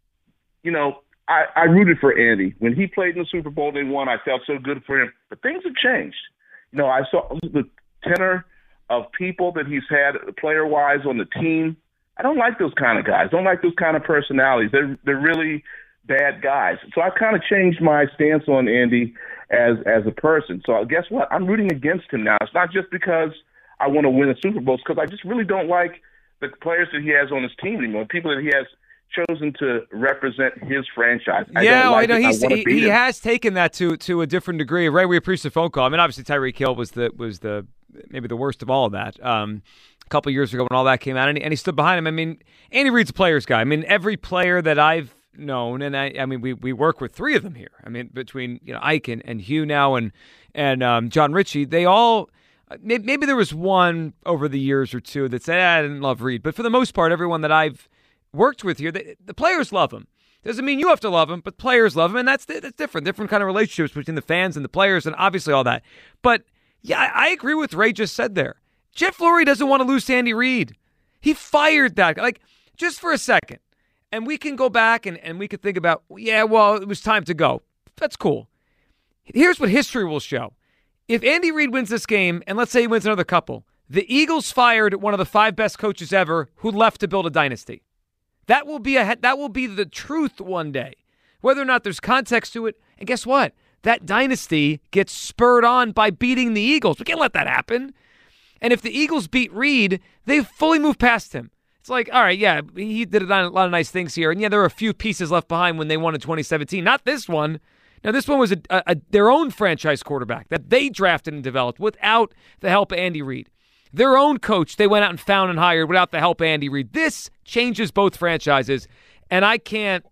you know, I, I rooted for Andy. When he played in the Super Bowl, they won. I felt so good for him. But things have changed. You know, I saw the tenor of people that he's had player-wise on the team. I don't like those kind of guys. I don't like those kind of personalities. They're they're really bad guys. So I've kind of changed my stance on Andy as as a person. So guess what? I'm rooting against him now. It's not just because I want to win a Super Bowl. It's because I just really don't like the players that he has on his team anymore, people that he has chosen to represent his franchise. I yeah, don't like I know. it. He's, I he he him. has taken that to to a different degree. Ray, we appreciate the phone call. I mean, obviously Tyreek Hill was the was the maybe the worst of all of that. Um, a couple of years ago when all that came out, and he, and he stood behind him. I mean, Andy Reid's a player's guy. I mean, every player that I've known, and I, I mean, we we work with three of them here. I mean, between you know Ike and, and Hugh now, and and um, John Ritchie, they all. Maybe, maybe there was one over the years or two that said, ah, I didn't love Reid, but for the most part, everyone that I've worked with here, they, the players love him. Doesn't mean you have to love him, but players love him, and that's that's different. Different kind of relationships between the fans and the players, and obviously all that. But yeah, I, I agree with Ray just said there. Jeff Lurie doesn't want to lose to Andy Reid. He fired that guy. Like, just for a second, and we can go back and, and we could think about, yeah, well, it was time to go. That's cool. Here's what history will show. If Andy Reid wins this game, and let's say he wins another couple, The Eagles fired one of the five best coaches ever who left to build a dynasty. That will be a that will be the truth one day. Whether or not there's context to it, and guess what? That dynasty gets spurred on by beating the Eagles. We can't let that happen. And if the Eagles beat Reed, they've fully moved past him. It's like, all right, yeah, he did a lot of nice things here. And yeah, there are a few pieces left behind when they won in twenty seventeen. Not this one. Now, this one was a, a, a, their own franchise quarterback that they drafted and developed without the help of Andy Reid. Their own coach they went out and found and hired without the help of Andy Reid. This changes both franchises, and I can't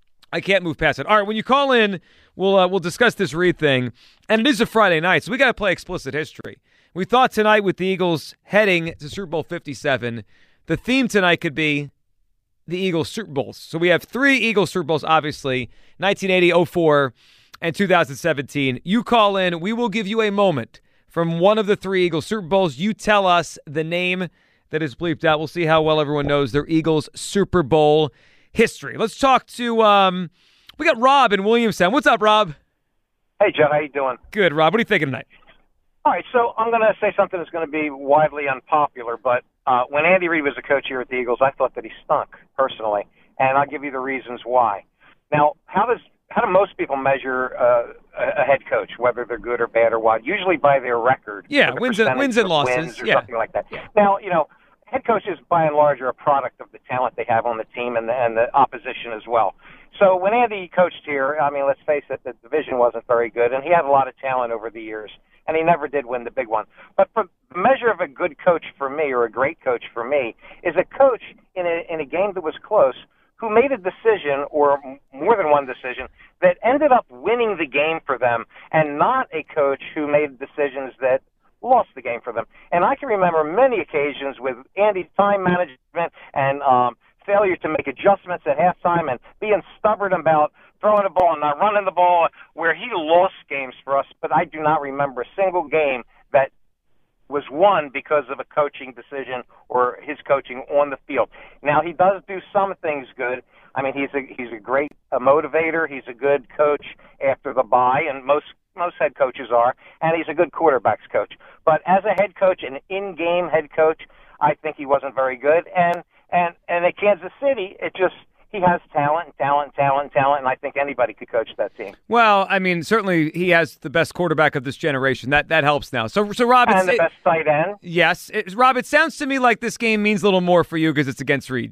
I can't move past it. All right, when you call in, we'll uh, we'll discuss this Reid thing. And it is a Friday night, so we got to play explicit history. We thought tonight with the Eagles heading to Super Bowl fifty-seven, the theme tonight could be the Eagles Super Bowls. So we have three Eagles Super Bowls, obviously, nineteen eighty, oh four, and two thousand seventeen. You call in, we will give you a moment from one of the three Eagles Super Bowls. You tell us the name that is bleeped out. We'll see how well everyone knows their Eagles Super Bowl history. Let's talk to, um, we got Rob in Williamstown. What's up, Rob? Hey, Joe. How you doing? Good, Rob. What are you thinking tonight? All right, so I'm going to say something that's going to be widely unpopular, but uh, when Andy Reid was the coach here at the Eagles, I thought that he stunk, personally, and I'll give you the reasons why. Now, how does how do most people measure uh, a head coach, whether they're good or bad or what? Usually by their record. Yeah, wins and, wins and losses. Wins or yeah. something like that. Now, you know, head coaches, by and large, are a product of the talent they have on the team and the, and the opposition as well. So when Andy coached here, I mean, let's face it, the division wasn't very good, and he had a lot of talent over the years, and he never did win the big one. But for the measure of a good coach for me, or a great coach for me, is a coach in a, in a game that was close who made a decision, or more than one decision, that ended up winning the game for them, and not a coach who made decisions that lost the game for them. And I can remember many occasions with Andy's time management and um, failure to make adjustments at halftime and being stubborn about throwing the ball and not running the ball, where he lost games for us. But I do not remember a single game that was won because of a coaching decision or his coaching on the field. Now, he does do some things good. I mean, he's a he's a great a motivator. He's a good coach after the bye, and most most head coaches are, and he's a good quarterbacks coach. But as a head coach, an in-game head coach, I think he wasn't very good. And and and at Kansas City, it just he has talent, talent, talent, talent, and I think anybody could coach that team. Well, I mean, certainly he has the best quarterback of this generation. That that helps now. So, so Rob, and it's, the it, best tight end. Yes, it, Rob. It sounds to me like this game means a little more for you because it's against Reid.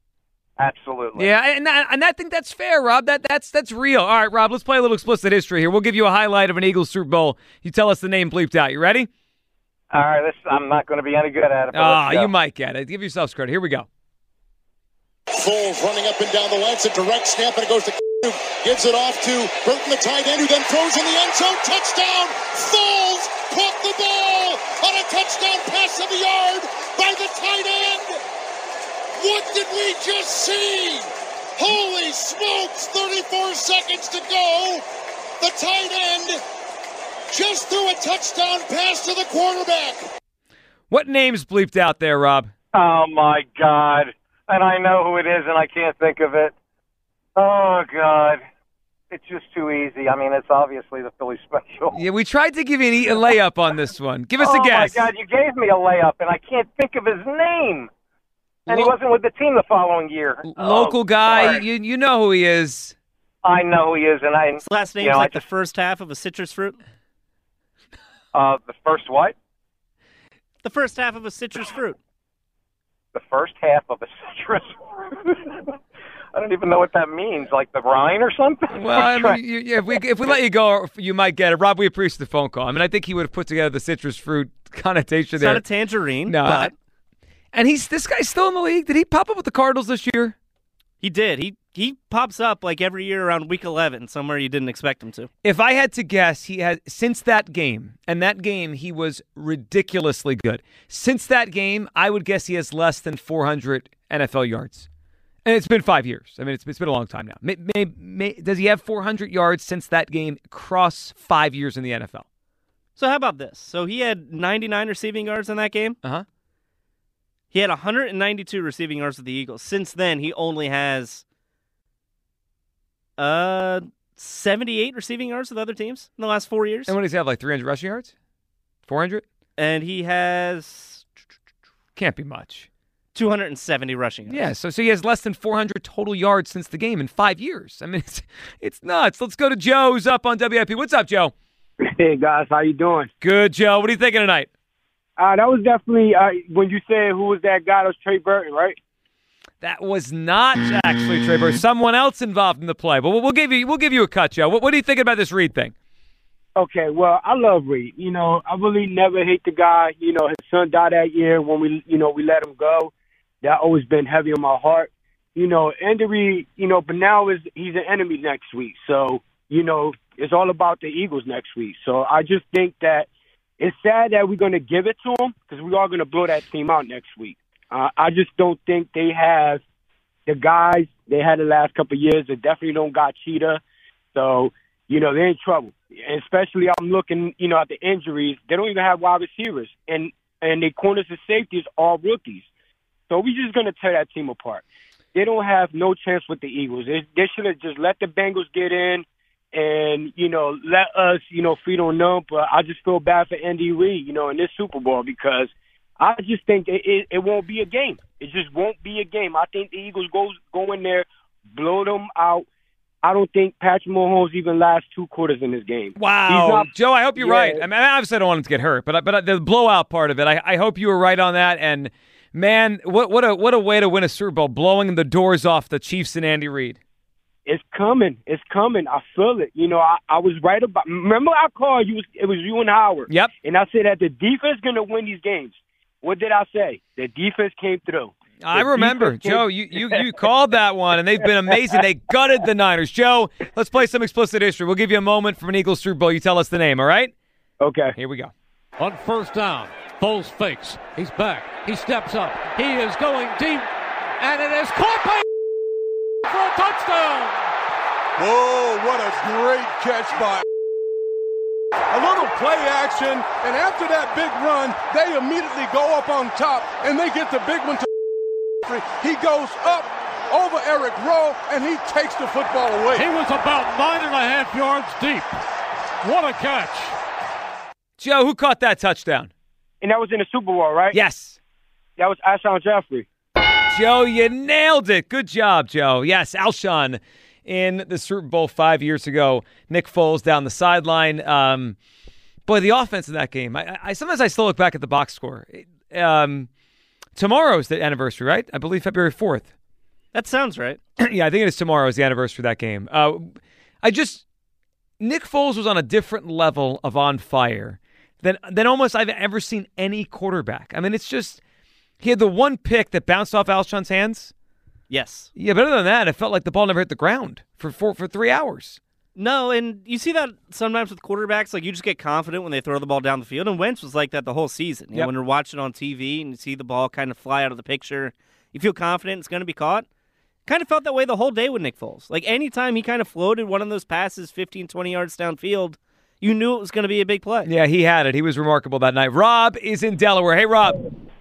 Absolutely. Yeah, and that, and I think that's fair, Rob. That that's that's real. All right, Rob. Let's play a little explicit history here. We'll give you a highlight of an Eagles Super Bowl. You tell us the name bleeped out. You ready? All right. This I'm not going to be any good at it. Ah, oh, you might get it. Give yourself credit. Here we go. Foles running up and down the line. It's a direct snap, and it goes to gives it off to Burton, the tight end, who then throws in the end zone. Touchdown! Foles caught the ball on a touchdown pass of the yard by the tight end. What did we just see? Holy smokes! thirty-four seconds to go. The tight end just threw a touchdown pass to the quarterback. What name's bleeped out there, Rob? Oh, my God. And I know who it is, and I can't think of it. Oh, God. It's just too easy. I mean, it's obviously the Philly special. Yeah, we tried to give you a layup on this one. Give us oh a guess. Oh, my God, you gave me a layup, and I can't think of his name. And Lo- he wasn't with the team the following year. Local oh, guy. You you know who he is. I know who he is, and I. His last name's you know, like I just, the first half of a citrus fruit. Uh, the first what? The first half of a citrus fruit. The first half of a citrus fruit. I don't even know what that means. Like the rind or something? Well, I mean, you, yeah, if we if we let you go, you might get it. Rob, we appreciate the phone call. I mean, I think he would have put together the citrus fruit connotation it's there. Not a tangerine. No. But... And he's this guy's still in the league. Did he pop up with the Cardinals this year? He did. He he pops up like every year around week eleven, somewhere you didn't expect him to. If I had to guess, he had since that game, and that game he was ridiculously good. Since that game, I would guess he has less than four hundred N F L yards. And it's been five years. I mean, it's, it's been a long time now. May, may, may, does he have four hundred yards since that game across five years in the N F L? So how about this? So he had ninety-nine receiving yards in that game. Uh-huh. He had one hundred ninety-two receiving yards with the Eagles. Since then, he only has uh seventy-eight receiving yards with other teams in the last four years. And what does he have, like three hundred rushing yards? four hundred? And he has Can't be much. two hundred seventy rushing yards. Yeah, so so he has less than four hundred total yards since the game in five years. I mean, it's it's nuts. Let's go to Joe, who's up on W I P. What's up, Joe? Hey, guys. How you doing? Good, Joe. What are you thinking tonight? Uh, that was definitely, uh, when you said who was that guy, that was Trey Burton, right? That was not actually Trey Burton. Someone else involved in the play. But we'll, we'll give you we'll give you a cut, Joe. What, what are you thinking about this Reed thing? Okay, well, I love Reed. You know, I really never hate the guy. You know, his son died that year when we, you know, we let him go. That always been heavy on my heart. You know, Andy Reid, you know, but now is he's an enemy next week. So, you know, it's all about the Eagles next week. So I just think that it's sad that we're going to give it to them because we are going to blow that team out next week. Uh, I just don't think they have the guys they had the last couple of years. They definitely don't got Cheetah. So, you know, they're in trouble. And especially I'm looking, you know, at the injuries. They don't even have wide receivers. And, and their corners and safeties are rookies. So we're just going to tear that team apart. They don't have no chance with the Eagles. They, they should have just let the Bengals get in and, you know, let us, you know, feed on them. But I just feel bad for Andy Reid, you know, in this Super Bowl because I just think it, it, it won't be a game. It just won't be a game. I think the Eagles go, go in there, blow them out. I don't think Patrick Mahomes even lasts two quarters in this game. Wow. Not, Joe, I hope you're yeah. right. I mean, obviously I don't want him to get hurt, but but the blowout part of it, I, I hope you were right on that. And, man, what what a what a way to win a Super Bowl, blowing the doors off the Chiefs and Andy Reid. It's coming. It's coming. I feel it. You know, I, I was right about – remember I called you. It was you and Howard. Yep. And I said that the defense going to win these games. What did I say? The defense came through. The I remember. Joe, you, you, you called that one, and they've been amazing. They gutted the Niners. Joe, let's play some explicit history. We'll give you a moment from an Eagles Super Bowl. You tell us the name, all right? Okay. Here we go. On first down, Foles fakes. He's back. He steps up. He is going deep, and it is caught by for a touchdown. Whoa, what a great catch by a little play action, and after that big run, they immediately go up on top, and they get the big one to he goes up over Eric Rowe, and he takes the football away. He was about nine and a half yards deep. What a catch. Joe, who caught that touchdown? And that was in the Super Bowl, right? Yes. That was Alshon Jeffrey. Joe, you nailed it. Good job, Joe. Yes, Alshon in the Super Bowl five years ago. Nick Foles down the sideline. Um, boy, the offense in that game. I, I sometimes I still look back at the box score. Um, tomorrow's the anniversary, right? I believe February fourth. That sounds right. Yeah, I think it is tomorrow is the anniversary of that game. Uh, I just Nick Foles was on a different level of on fire than than almost I've ever seen any quarterback. I mean, it's just he had the one pick that bounced off Alshon's hands. Yes. Yeah, but other than that, it felt like the ball never hit the ground for four, for three hours. No, and you see that sometimes with quarterbacks, like you just get confident when they throw the ball down the field, and Wentz was like that the whole season. You Yep. know, when you're watching on T V and you see the ball kind of fly out of the picture, you feel confident it's going to be caught. Kind of felt that way the whole day with Nick Foles. Like anytime he kind of floated one of those passes fifteen, twenty yards downfield, you knew it was going to be a big play. Yeah, he had it. He was remarkable that night. Rob is in Delaware. Hey, Rob.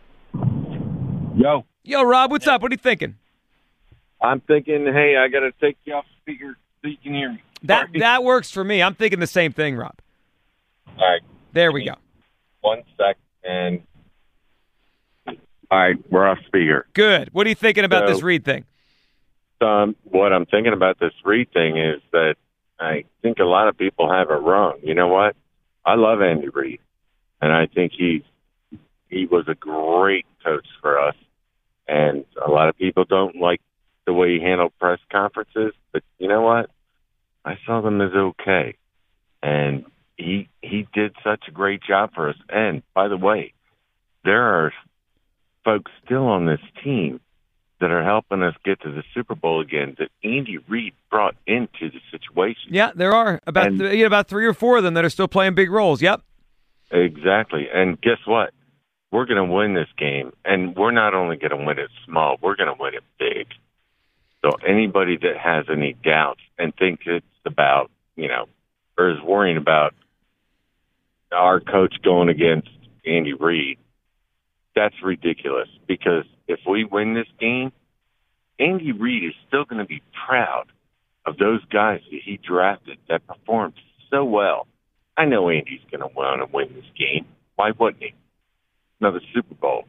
Yo. Yo, Rob, what's up? What are you thinking? I'm thinking, hey, I got to take you off speaker so you can hear me. That that works for me. I'm thinking the same thing, Rob. All right. There we go. One sec. And all right, we're off speaker. Good. What are you thinking about So- this Reed thing? Um, what I'm thinking about this Reed thing is that I think a lot of people have it wrong. You know what? I love Andy Reid, and I think he's he was a great coach for us. And a lot of people don't like the way he handled press conferences, but you know what? I saw them as okay, and he he did such a great job for us. And by the way, there are folks still on this team that are helping us get to the Super Bowl again that Andy Reid brought into the situation. Yeah, there are about And- th- you know, about three or four of them that are still playing big roles. Yep. Exactly. And guess what? We're going to win this game, and we're not only going to win it small, we're going to win it big. So anybody that has any doubts and thinks it's about, you know, or is worrying about our coach going against Andy Reid, that's ridiculous, because if we win this game, Andy Reid is still going to be proud of those guys that he drafted that performed so well. I know Andy's going to want to win this game. Why wouldn't he? Another Super Bowl. But he's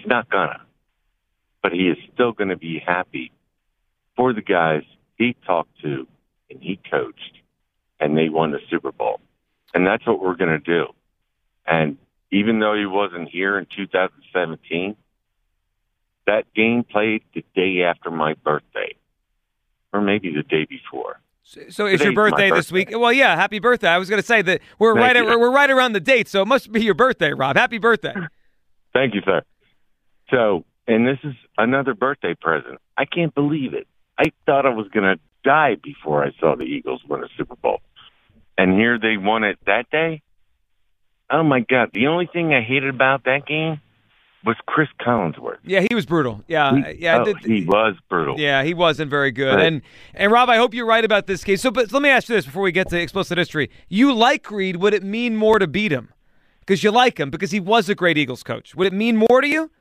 not gonna. But he is still going to be happy for the guys he talked to and he coached, and they won the Super Bowl. And that's what we're going to do. And even though he wasn't here in two thousand seventeen, that game played the day after my birthday, or maybe the day before. So it's your birthday, birthday this week. Well, yeah, happy birthday. I was going to say that we're Thank right at, we're right around the date, so it must be your birthday, Rob. Happy birthday. Thank you, sir. So, and this is another birthday present. I can't believe it. I thought I was going to die before I saw the Eagles win a Super Bowl. And here they won it that day. Oh, my God. The only thing I hated about that game was Chris Collinsworth. Yeah, he was brutal. Yeah, he, yeah, oh, he was brutal. Yeah, he wasn't very good. Right. And and Rob, I hope you're right about this case. So, but let me ask you this before we get to explicit history: you like Reid? Would it mean more to beat him because you like him because he was a great Eagles coach? Would it mean more to you?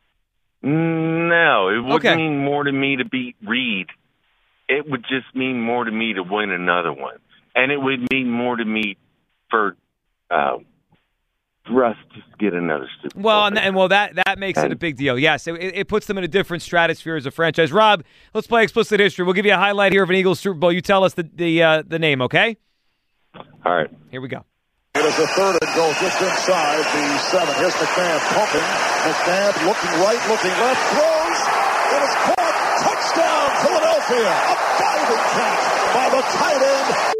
No, it wouldn't okay. mean more to me to beat Reid. It would just mean more to me to win another one, and it would mean more to me for. Uh, Russ to get another Super Bowl. Well, and, and well, that that makes and, it a big deal. Yes, it, it puts them in a different stratosphere as a franchise. Rob, let's play explicit history. We'll give you a highlight here of an Eagles Super Bowl. You tell us the the uh, the name, okay? All right. Here we go. It is a third and goal just inside the seven. Here's McNabb pumping. McNabb looking right, looking left, throws. It is caught. Touchdown, Philadelphia. A diving catch by the tight end.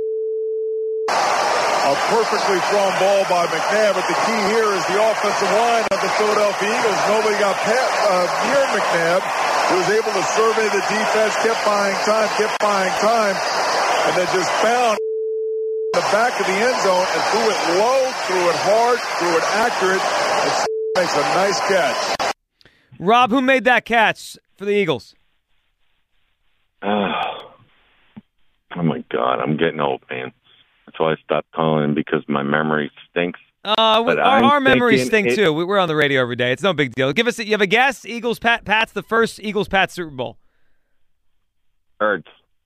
A perfectly thrown ball by McNabb, but the key here is the offensive line of the Philadelphia Eagles. Nobody got pat, uh, near McNabb. He was able to survey the defense, kept buying time, kept buying time, and then just found the back of the end zone and threw it low, threw it hard, threw it accurate, and makes a nice catch. Rob, who made that catch for the Eagles? Oh, oh my God, I'm getting old, man. That's why I stopped calling because my memory stinks. Uh, our, our memories stink it, too. We're on the radio every day. It's no big deal. Give us. A, you have a guess? Eagles, Pat, Pats, the first Eagles, Pats Super Bowl. Ertz.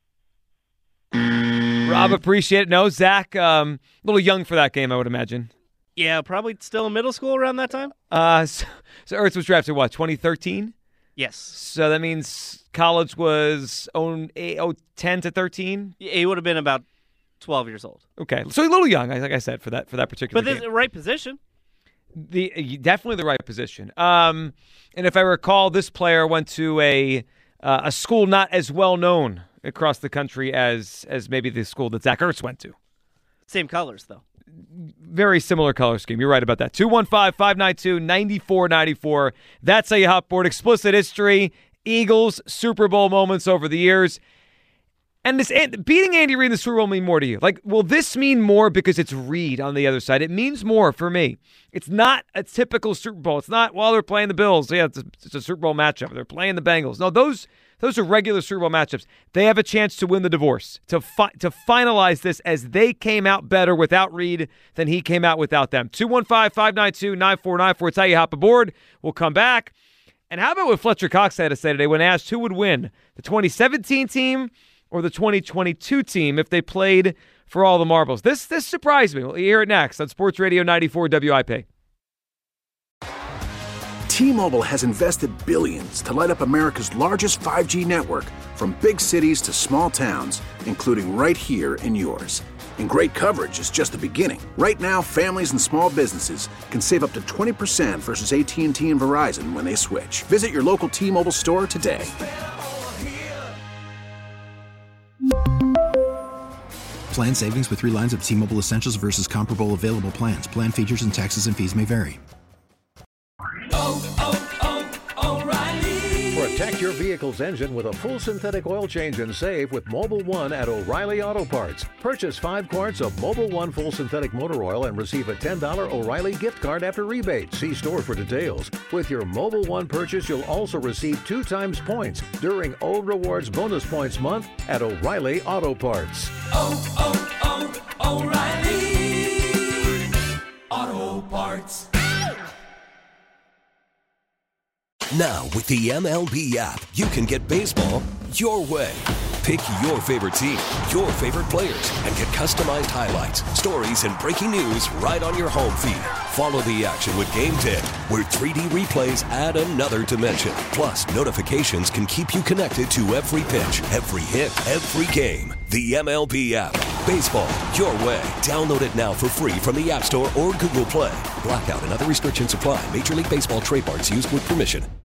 Rob, appreciate it. No, Zach, um, a little young for that game, I would imagine. Yeah, probably still in middle school around that time. Uh, so, so Ertz was drafted what, twenty thirteen? Yes. So that means college was oh, ten to thirteen. He would have been about twelve years old. Okay, so a little young, like I said, for that for that particular but game. But this is the right position. The definitely the right position. Um, and if I recall, this player went to a uh, a school not as well known across the country as as maybe the school that Zach Ertz went to. Same colors, though. Very similar color scheme. You're right about that. two one five, five nine two, nine four nine four. That's how you hop board. Explicit history, Eagles, Super Bowl moments over the years. And this beating Andy Reid in the Super Bowl mean more to you? Like, will this mean more because it's Reid on the other side? It means more for me. It's not a typical Super Bowl. It's not, well, they're playing the Bills. Yeah, it's a, it's a Super Bowl matchup. They're playing the Bengals. No, those those are regular Super Bowl matchups. They have a chance to win the divorce, to fi- to finalize this as they came out better without Reid than he came out without them. two one five, five nine two, nine four nine four. It's how you hop aboard. We'll come back. And how about what Fletcher Cox had to say today when asked who would win, the twenty seventeen team or the twenty twenty-two team if they played for all the marbles? This this surprised me. We'll hear it next on Sports Radio ninety-four W I P. T-Mobile has invested billions to light up America's largest five G network, from big cities to small towns, including right here in yours. And great coverage is just the beginning. Right now, families and small businesses can save up to twenty percent versus A T and T and Verizon when they switch. Visit your local T-Mobile store today. Plan savings with three lines of T-Mobile Essentials versus comparable available plans. Plan features and taxes and fees may vary. Oh, oh, oh, O'Reilly. Protect your vehicle's engine with a full synthetic oil change and save with Mobil one at O'Reilly Auto Parts. Purchase five quarts of Mobil one full synthetic motor oil and receive a ten dollars O'Reilly gift card after rebate. See store for details. With your Mobil one purchase, you'll also receive two times points during O Rewards Bonus Points Month at O'Reilly Auto Parts. Oh, oh, oh, O'Reilly Auto Parts. Now, with the M L B app, you can get baseball your way. Pick your favorite team, your favorite players, and get customized highlights, stories, and breaking news right on your home feed. Follow the action with Game Day, where three D replays add another dimension. Plus, notifications can keep you connected to every pitch, every hit, every game. The M L B app. Baseball, your way. Download it now for free from the App Store or Google Play. Blackout and other restrictions apply. Major League Baseball trademarks used with permission.